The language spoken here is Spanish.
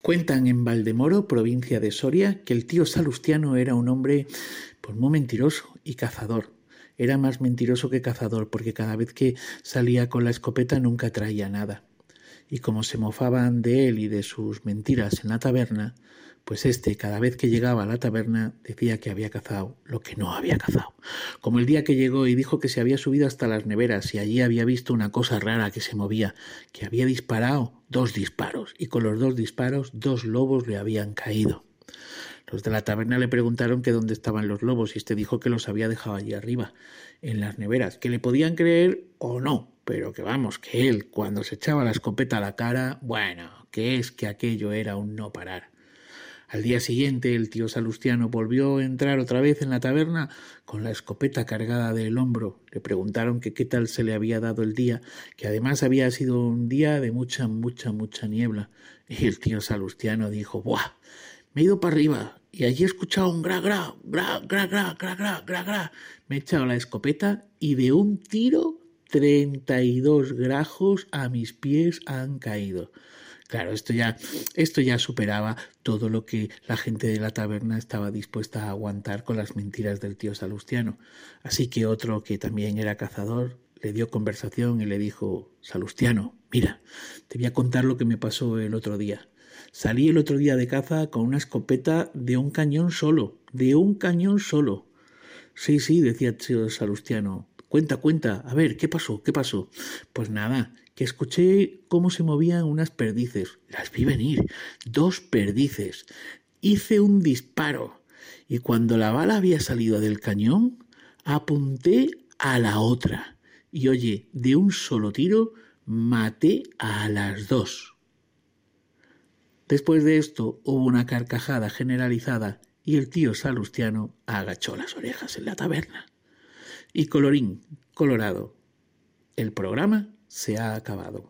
Cuentan en Valdemoro, provincia de Soria, que el tío Salustiano era un hombre pues muy mentiroso y cazador. Era más mentiroso que cazador, porque cada vez que salía con la escopeta nunca traía nada. Y como se mofaban de él y de sus mentiras en la taberna, pues cada vez que llegaba a la taberna, decía que había cazado lo que no había cazado. Como el día que llegó y dijo que se había subido hasta las neveras y allí había visto una cosa rara que se movía, que había disparado 2 disparos y con los 2 disparos 2 lobos le habían caído. Los de la taberna le preguntaron que dónde estaban los lobos y dijo que los había dejado allí arriba, en las neveras, que le podían creer o no, pero que vamos, que él, cuando se echaba la escopeta a la cara, bueno, que aquello era un no parar. Al día siguiente el tío Salustiano volvió a entrar otra vez en la taberna con la escopeta cargada del hombro. Le preguntaron que qué tal se le había dado el día, que además había sido un día de mucha niebla. Y el tío Salustiano dijo: ¡buah! Me he ido para arriba y allí he escuchado un gra, gra, gra, gra, gra, gra, gra, gra, gra. Me he echado la escopeta y de un tiro 32 grajos a mis pies han caído. Claro, esto ya superaba todo lo que la gente de la taberna estaba dispuesta a aguantar con las mentiras del tío Salustiano. Así que otro, que también era cazador, le dio conversación y le dijo: Salustiano, mira, te voy a contar lo que me pasó el otro día. Salí el otro día de caza con una escopeta de un cañón solo. Sí, decía el tío Salustiano. Cuenta, a ver, ¿qué pasó? Pues nada, que escuché cómo se movían unas perdices. Las vi venir, 2 perdices. Hice un disparo y cuando la bala había salido del cañón, apunté a la otra. Y oye, de un solo tiro maté a las 2. Después de esto hubo una carcajada generalizada y el tío Salustiano agachó las orejas en la taberna. Y colorín colorado, el programa se ha acabado.